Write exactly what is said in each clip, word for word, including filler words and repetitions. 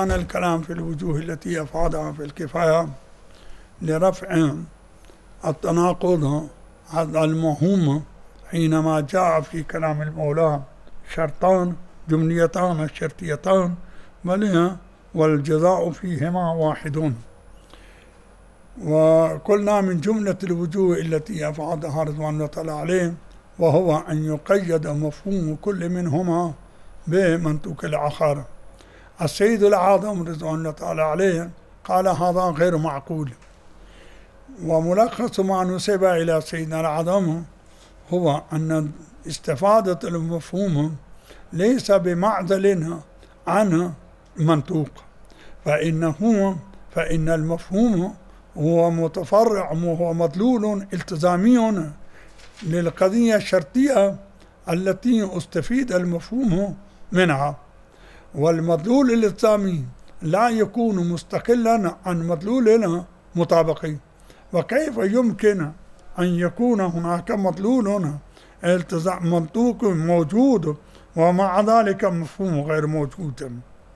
كان الكلام في الوجوه التي أفادها في الكفاية لرفع التناقض الموهوم حينما جاء في كلام المولى شرطان جمليتان شرطيتان بل والجزاء فيهما واحد. وقلنا من جملة الوجوه التي أفادها رضوان الله تعالى عليه وهو أن يقيد مفهوم كل منهما بمنطوق الآخر. السيد الأعظم رضوان الله تعالى عليه قال هذا غير معقول، وملخص ما نسب إلى سيدنا الأعظم هو أن استفادة المفهوم ليس بمعزل عن منطوق، فإنه فإن المفهوم هو متفرع وهو مدلول التزامي للقضية الشرطية التي استفيد المفهوم منها، والمدلول الالتزامي لا يكون مستقلا عن مدلول مطابقي. وكيف يمكن أن يكون هناك مدلول التزام منطوق موجود ومع ذلك مفهوم غير موجود؟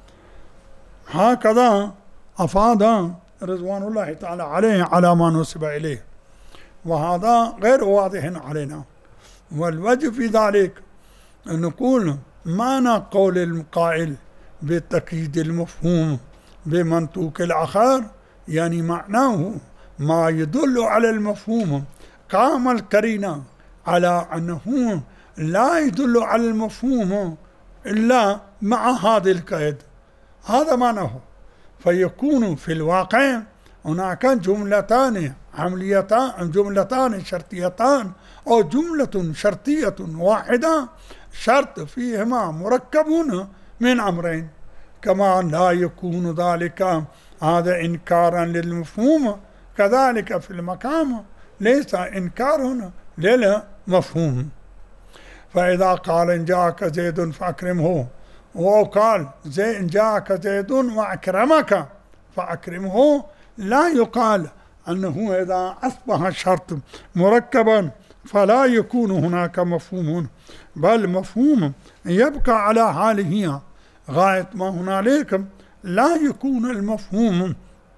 هكذا أفاد رضوان الله تعالى عليه على ما نسب إليه، وهذا غير واضح علينا. والوجه في ذلك أن نقول معنى قول القائل بتقييد المفهوم بمنطوق الآخر، يعني معناه ما يدل على المفهوم قام القرينة على أنه لا يدل على المفهوم إلا مع هذا القيد، هذا معناه. فيكون في الواقع هناك جملتان عمليتان جملتان شرطيتان أو جملة شرطية واحدة شرط فيهما مركب من أمرين، كما لا يكون ذلك هذا إنكارا للمفهوم، كذلك في المقام ليس إنكار للمفهوم. فإذا قال إن جاءك زيد فأكرمه، وقال زي إن جاءك زيد وأكرمك فأكرمه، لا يقال أنه إذا أصبح الشرط مركبا فلا يكون هناك مفهوم، بل مفهوم يبقى على حاله غاية ما هنالك. لا يكون المفهوم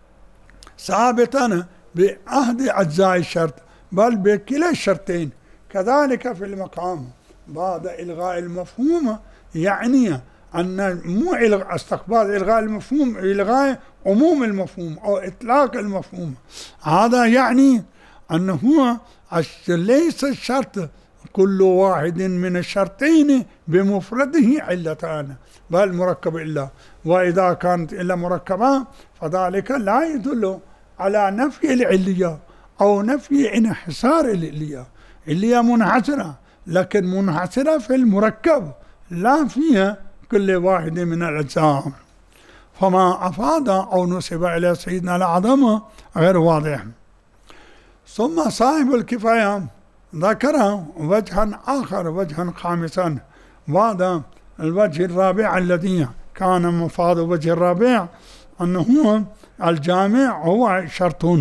ثابتا بأحد أجزاء الشرط بل بكلا الشرطين. كذلك في المقام بعد إلغاء المفهوم يعني أن مو استقبال إلغاء المفهوم إلغاء عموم المفهوم أو إطلاق المفهوم، هذا يعني أنه ليس الشرط كل واحد من الشرطين بمفرده علتان بل مركب إلا، وإذا كانت إلا مركبة فذلك لا يدل على نفي العلية أو نفي انحصار العلية. العلية منحصرة لكن منحصرة في المركب لا فيها كل واحد من الأجزاء. فما أفاد أو نسب إلى سيدنا الأعظم غير واضح. ثم صاحب الكفاية ذكر وجها آخر، وجها خامسا بعد الوجه الرابع الذي كان مفاد وجه الرابع أنه الجامع هو شرطون.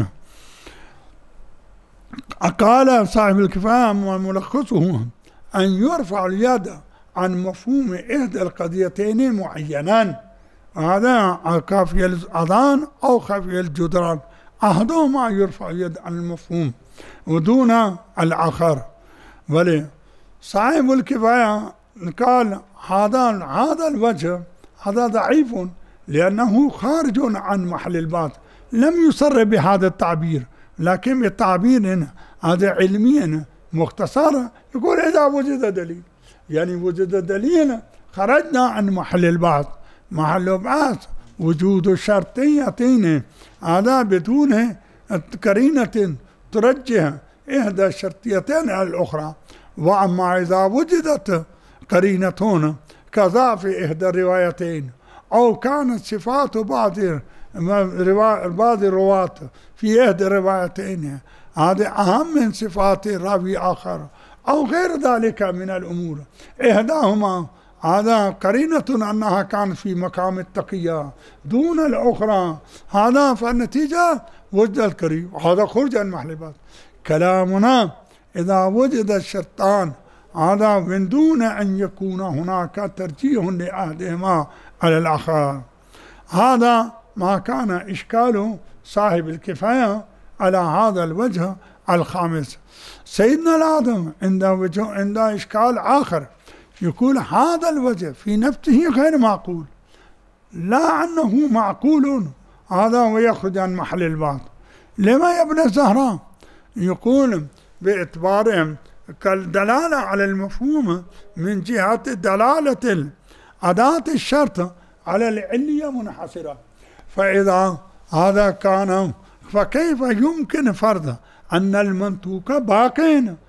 قال صاحب الكفاية وملخصه أن يرفع اليد عن مفهوم إحدى القضيتين معينان، هذا كافية الأذان أو خافية الجدران، أحدهما يرفع اليد عن المفهوم ودون الآخر. ولي صاحب الكفاية قال هذا هذا الوجه هذا ضعيف لأنه خارج عن محل البحث، لم يصر بهذا التعبير، لكن بالتعبير هذا علميا مختصر يقول إذا وجد دليل، يعني وجد دليل خرجنا عن محل البحث. محل البحث وجود شرطيتين، هذا بدون قرينة ترجح إحدى الشرطيتين على الأخرى. وأما إذا وجدت قرينة كذا في إحدى الروايتين أو كانت صفات بعض بعض الرواة في إحدى الروايتين هذا أهم من صفات راوي آخر أو غير ذلك من الأمور، إحداهما هذا قرينة أنها كانت في مقام التقية دون الأخرى، هذا فالنتيجة وجد القرين، هذا خرج عن محل البحث. كلامنا إذا وجد الشرطان هذا من دون أن يكون هناك ترجيح لأحدهما على الآخر. هذا ما كان إشكال صاحب الكفاية على هذا الوجه الخامس. سيدنا العظم عنده وجه عنده إشكال آخر، يقول هذا الوجه في نفسه غير معقول، لا أنه معقول هذا ويخرج عن محل الباطل. لما يا ابن الزهراء؟ يقول باعتبارهم كالدلالة على المفهوم من جهة دلالة أداة الشرط على العلية منحصرة، فإذا هذا كان فكيف يمكن فرض أن المنطوق باق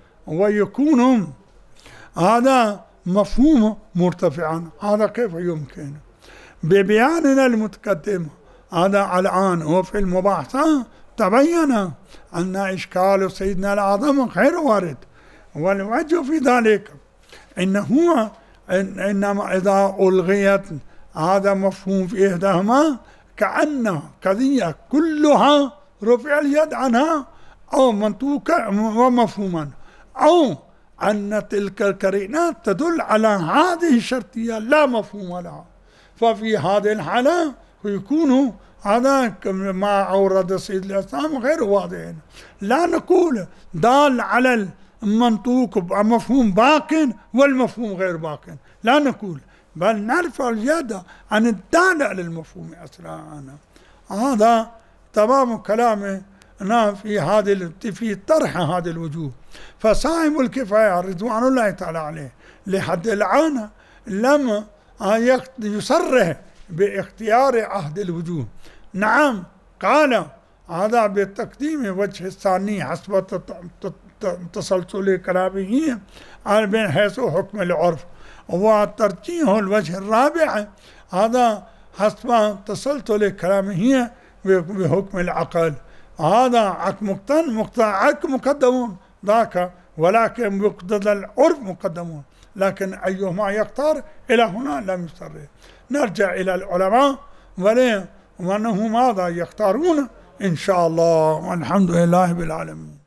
ويكون هذا مفهوم مرتفعا؟ هذا كيف يمكن؟ ببياننا المتقدم هذا الآن وفي المباحثة تبين أن إشكال سيدنا الأعظم غير وارد، والوجه في ذلك إنه إن إنما إذا ألغيت هذا مفهوم في إحداهما كأن قضية كلها رفع اليد عنها أو منطوقا ومفهوما، أو أن تلك القرينات تدل على هذه الشرطية لا مفهوم لها، ففي هذه الحالة يكون هذا ما أورد سيد الإسلام غير واضح. لا نقول دال على المنطوق مفهوم باق والمفهوم غير باق، لا نقول، بل نرفع اليد عن الدالة على المفهوم أسرعا. هذا تمام كلامنا في هذه في طرح هذه الوجوه. فصاحب الكفاية رضوان الله تعالى عليه لحد الآن لم يصرح باختيار عهد الوجوه. نعم قال هذا بالتقديم وجه الثاني حسب تسلسل كلامه بين حيث حكم العرف، وترجيح الوجه الرابع هذا حسب تسلسل كلامه بحكم العقل. هذا عك مقدمون ذاك، ولكن مقتضى العرف مقدمون، لكن أيهما يختار إلى هنا لم يصرح. نرجع إلى العلماء وأنهم ماذا يختارون إن شاء الله، والحمد لله بالعالمين.